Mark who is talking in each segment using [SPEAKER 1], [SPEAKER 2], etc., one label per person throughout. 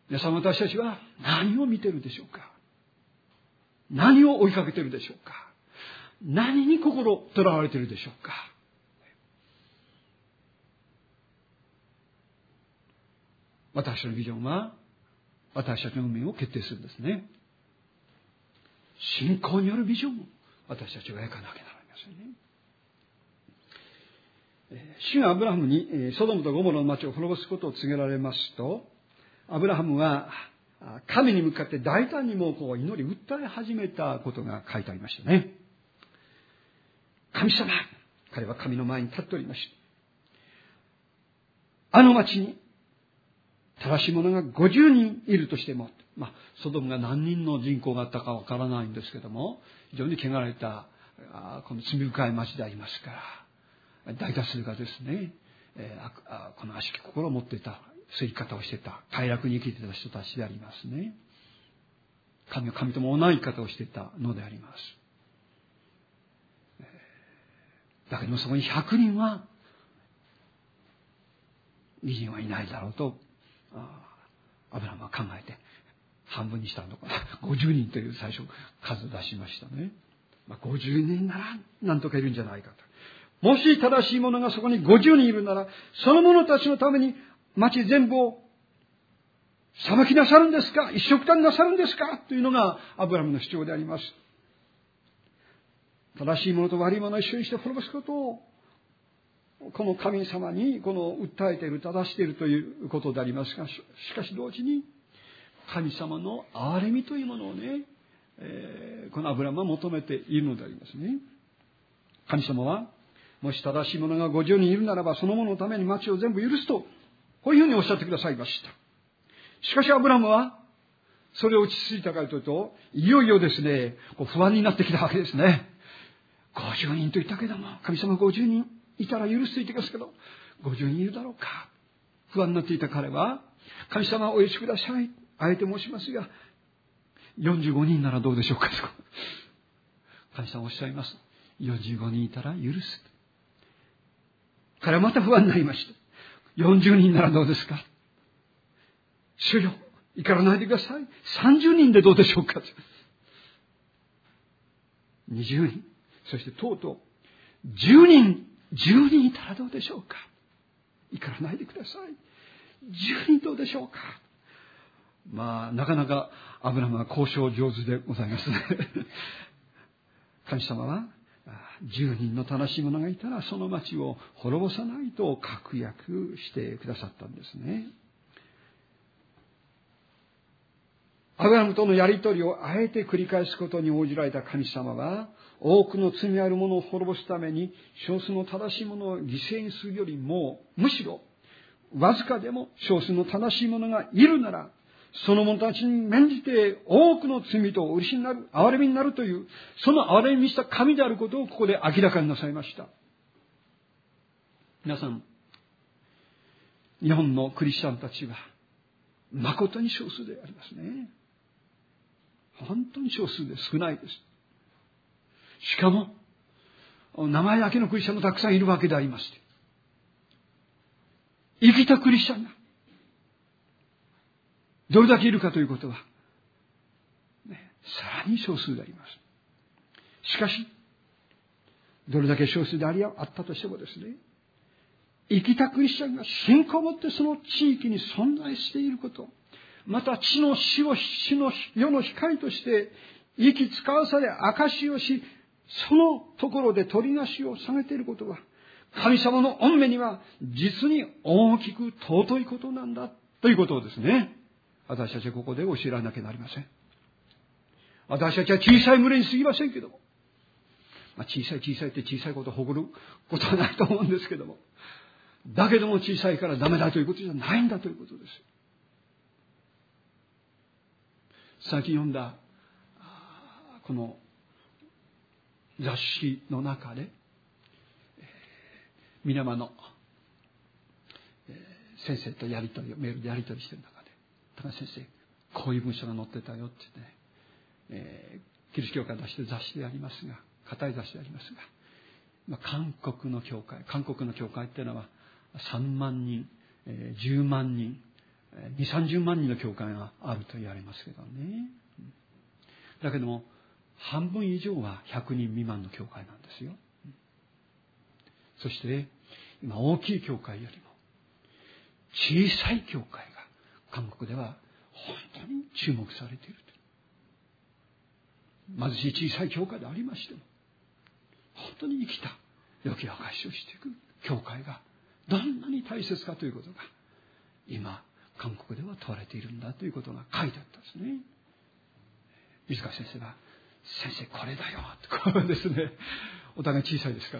[SPEAKER 1] 皆さん、私たちは何を見ているでしょうか？何を追いかけているでしょうか？何に心とらわれているでしょうか？私のビジョンは私たちの運命を決定するんですね。信仰によるビジョンを私たちは描かなきゃならないですよね。主がアブラハムにソドムとゴモラの町を滅ぼすことを告げられますと、アブラハムは神に向かって大胆にも祈り訴え始めたことが書いてありましたね。神様、彼は神の前に立っておりました。あの町に正しい者が50人いるとしても、ソドムが何人の人口があったかわからないんですけども、非常に汚れたこの罪深い町でありますから、大多数がですね、この悪しき心を持っていた、そういう生き方をしていた、快楽に生きていた人たちでありますね。神は神とも同じ生き方をしていたのであります。だけどもそこに100人は義人はいないだろうとアブラハムは考えて半分にしたのかな、50人という最初数を出しましたね。50人なら何とかいるんじゃないかと。もし正しい者がそこに50人いるなら、その者たちのために町全部を裁きなさるんですか、一緒くたになさるんですかというのがアブラハムの主張であります。正しい者と悪い者を一緒にして滅ぼすことをこの神様に訴えている、正しているということでありますが、しかし同時に神様の憐れみというものをね、このアブラハムは求めているのでありますね。神様はもし正しい者が50人いるならば、その者のために町を全部許すと、こういうふうにおっしゃってくださいました。しかしアブラハムはそれを落ち着いたかというと、いよいよですね、不安になってきたわけですね。50人と言ったけども、神様50人いたら許すと言ってきますけど、50人いるだろうか。不安になっていた彼は、神様お許しください。あえて申しますが、45人ならどうでしょうかと。神様おっしゃいます。45人いたら許す。彼はまた不安になりました。40人ならどうですか。主よ、怒らないでください。30人でどうでしょうかと。20人。そしてとうとう10人いたらどうでしょうか。怒らないでください。10人どうでしょうか。なかなかアブラハムは交渉上手でございますね。神様は10人の正しい者がいたらその町を滅ぼさないと確約してくださったんですね。アブラハムとのやりとりをあえて繰り返すことに応じられた神様は、多くの罪ある者を滅ぼすために少数の正しい者を犠牲にするよりも、むしろわずかでも少数の正しい者がいるなら、その者たちに免じて多くの罪とお許しになる、憐れみになるという、その憐れみにした神であることをここで明らかになさいました。皆さん、日本のクリスチャンたちは誠に少数でありますね。本当に少数で少ないです。しかも名前だけのクリスチャンもたくさんいるわけでありまして、生きたクリスチャンがどれだけいるかということは、さらに少数であります。しかしどれだけ少数であったとしてもですね、生きたクリスチャンが信仰を持ってその地域に存在していること、また地の死を死の世の光として生き使わされ証しをし、そのところで取りなしを下げていることは、神様の御目には実に大きく尊いことなんだということをですね、私たちはここで教えられなきゃなりません。私たちは小さい群れに過ぎませんけども、小さいって小さいことを誇ることはないと思うんですけども、だけども小さいからダメだということじゃないんだということです。最近読んだこの雑誌の中で、皆間の先生とメールでやり取りしている中で、高橋先生こういう文章が載ってたよってね、キリスト教会出してる雑誌でありますが、固い雑誌でありますが、韓国の教会っていうのは3万人、10万人、 2、30万人の教会があると言われますけどね。だけども、半分以上は100人未満の教会なんですよ。そして、今大きい教会よりも、小さい教会が韓国では本当に注目されていると。貧しい小さい教会でありましても、本当に生きた良き証しをしていく教会がどんなに大切かということが今韓国では問われているんだということが書いてあったんですね。水川先生が先生これだよとこうですね、お互い小さいですから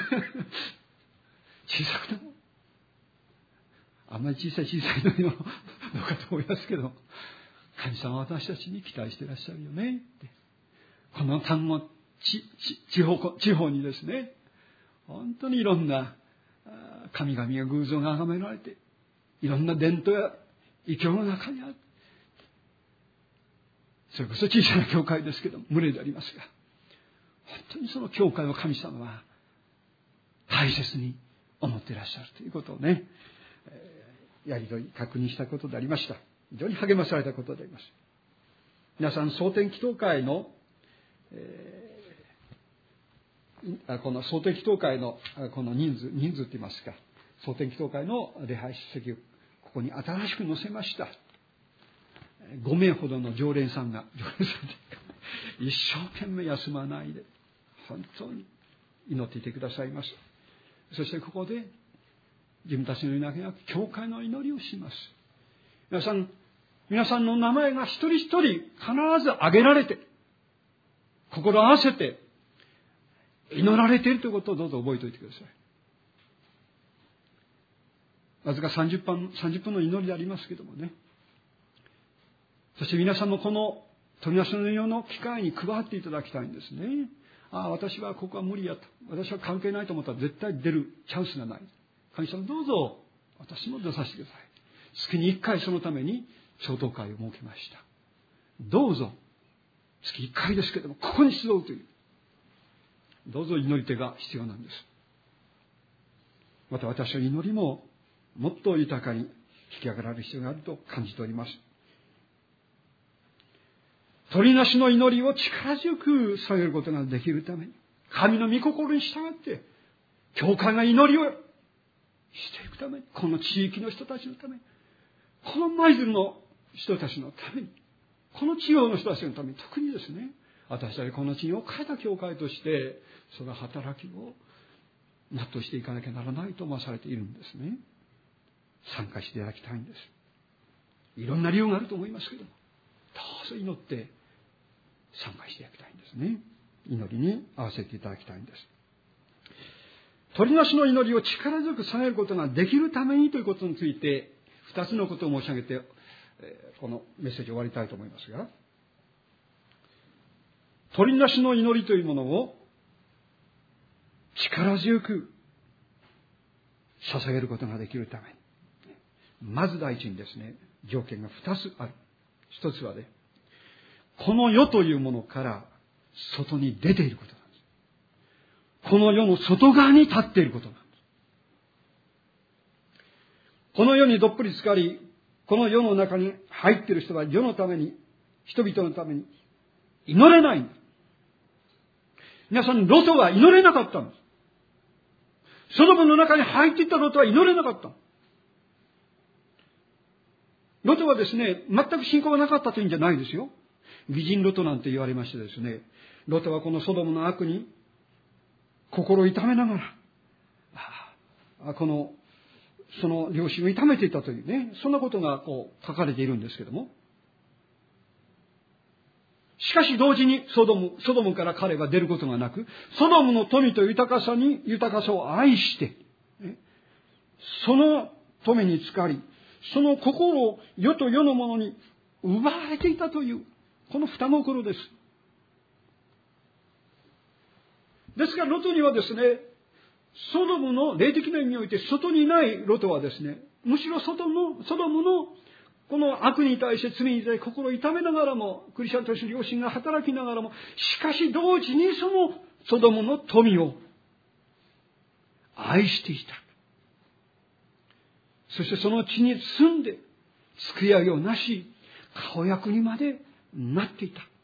[SPEAKER 1] 小さくてもあんまり小さいのにもどうかと思いますけど、神様は私たちに期待していらっしゃるよねって、この単語地方にですね、本当にいろんな神々や偶像が崇められて、いろんな伝統や異教の中にある。それこそ小さな教会ですけど群れでありますが、本当にその教会を神様は大切に思っていらっしゃるということをね、やりとり確認したことでありました。非常に励まされたことであります。皆さん、蒼天祈祷会のこの蒼天祈祷会のこの人数といいますか、蒼天祈祷会の礼拝出席をここに新しく載せました。5名ほどの常連さんが一生懸命休まないで本当に祈っていてくださいました。そしてここで自分たちの祈りなく教会の祈りをします。皆さんの名前が一人一人必ず挙げられて、心合わせて祈られているということをどうぞ覚えておいてください。わずか30分の祈りでありますけどもね。そして皆さんのこの取り出しのような機会に加わっていただきたいんですね。私はここは無理やと。私は関係ないと思ったら絶対出るチャンスがない。神様どうぞ私も出させてください。月に1回そのために衝動会を設けました。どうぞ月1回ですけどもここに集うという、どうぞ祈り手が必要なんです。また私の祈りももっと豊かに引き上げられる必要があると感じております。取りなしの祈りを力強く下げることができるために、神の御心に従って教会が祈りをしていくために、この地域の人たちのために、この舞鶴の人たちのために、この地方の人たちのために、特にですね、私たちこの地に置かれた教会としてその働きを全うしていかなきゃならないと思わされているんですね。参加していただきたいんです。いろんな理由があると思いますけども、どうぞ祈って参加していただきたいんですね。祈りに合わせていただきたいんです。取りなしの祈りを力強く下げることができるためにということについて2つのことを申し上げて、このメッセージを終わりたいと思いますが、取りなしの祈りというものを力強く捧げることができるために、まず第一にですね、条件が2つある。1つはね、この世というものから外に出ていることなんです。この世の外側に立っていることなんです。この世にどっぷり浸かり、この世の中に入っている人は世のために、人々のために祈れないんです。皆さん、ロトは祈れなかったんです。ソドムの中に入っていったロトは祈れなかった。ロトはですね、全く信仰がなかったというんじゃないですよ。義人ロトなんて言われましてですね、ロトはこのソドムの悪に心を痛めながら、その良心を痛めていたというね、そんなことが書かれているんですけども、しかし同時にソドムから彼は出ることがなく、ソドムの富と豊かさを愛して、その富に浸かり、その心を世と世のものに奪われていたという、この二心です。ですからロトにはですね、ソドムの霊的な意味において外にいないロトはですね、むしろソドムのこの悪に対して罪に対して心を痛めながらも、クリスチャンとして良心が働きながらも、しかし同時にそのソドムの富を愛していた。そしてその地に住んで救い上げをなし、顔役にまでなっていた。